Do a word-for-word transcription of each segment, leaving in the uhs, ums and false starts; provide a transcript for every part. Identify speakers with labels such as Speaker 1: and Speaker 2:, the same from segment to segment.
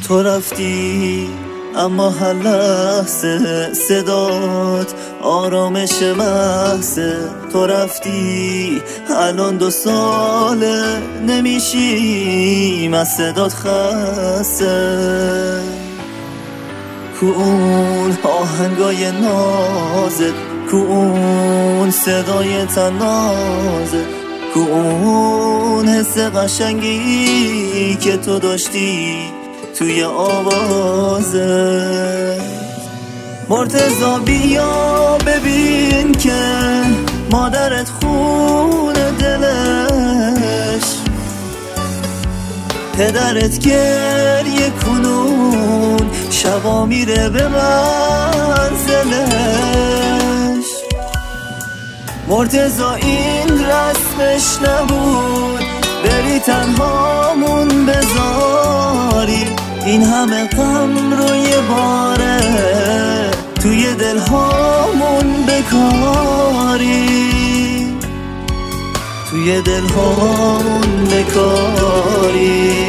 Speaker 1: تو رفتی اما هر لحظه صدات آرامش محضه. تو رفتی الان دو ساله نمیشیم از صدات خسته. کو اون آهنگای نازت، کو اون صدای تنازت، کو اون حس قشنگی که تو داشتی توی آوازت. مرتضی بیا ببین که مادرت خونه دلش، پدرت گریه کنون شبا میره به منزلش. مرتضی این رسمش نبود بری تنهامون بذاری، این همه غم روی باره توی دلهامون بکاری، توی دلهامون بکاری.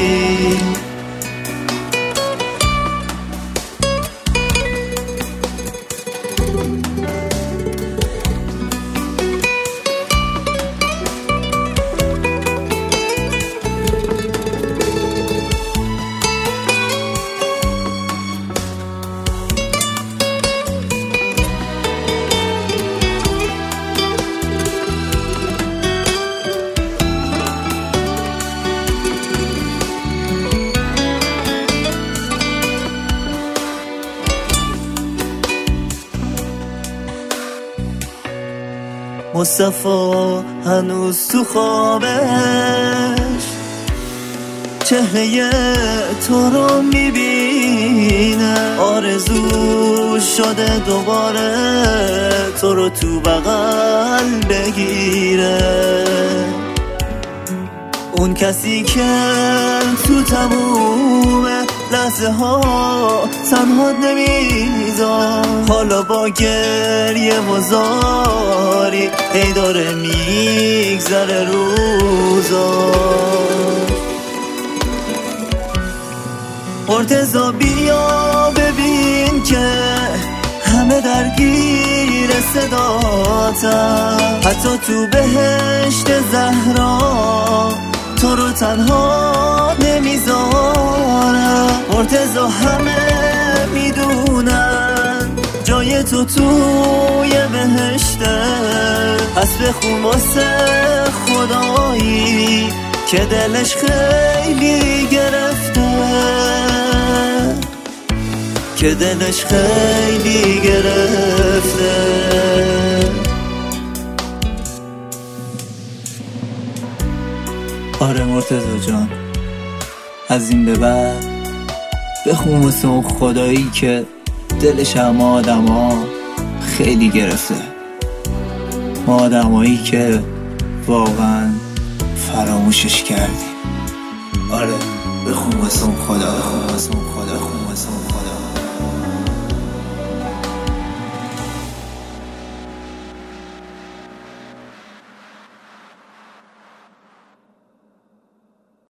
Speaker 1: مصطفی هنوز تو خوابش چهره تو رو میبینه، آرزو شده دوباره تو رو تو بغل بگیره. اون کسی که تو تموم لحظه ها تنها نمیذار، حالا با گریه و زاری هی داره میگذره روزا. مرتضی بیا ببین که همه درگیر صداتم، حتی تو بهشت زهرا تو رو تنها نمیذارم. مرتضی همه میدونن جای تو توی بهشته، پس بخون واسه خدایی که دلش خیلی گرفته، که دلش خیلی گرفته. آره مرتضی جان، از این به بعد بخون واسه اون خدایی که دلش همه آدم ها خیلی گرفته، ما آدمایی که واقعا فراموشش کردیم. آره بخون واسه اون خدا، بخون واسه اون خدا، بخون واسه اون خدا.